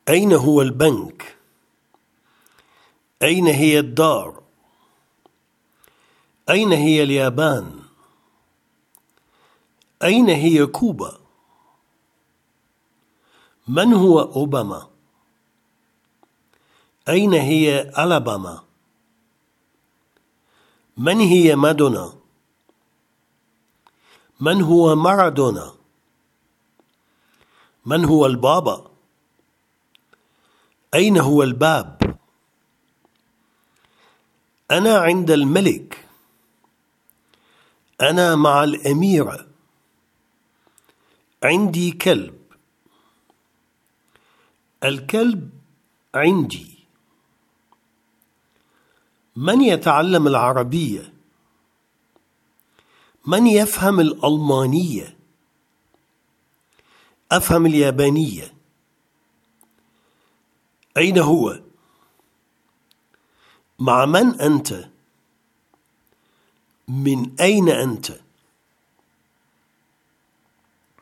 أين هو البنك؟ أين هي الدار؟ أين هي اليابان؟ أين هي كوبا؟ من هو أوباما؟ أين هي ألاباما؟ من هي مادونا؟ من هو مارادونا؟ من هو البابا؟ أين هو الباب؟ أنا عند الملك. أنا مع الأميرة. عندي كلب. الكلب عندي. من يتعلم العربية؟ من يفهم الألمانية؟ أفهم اليابانية. أين هو؟ مع من أنت؟ من أين أنت؟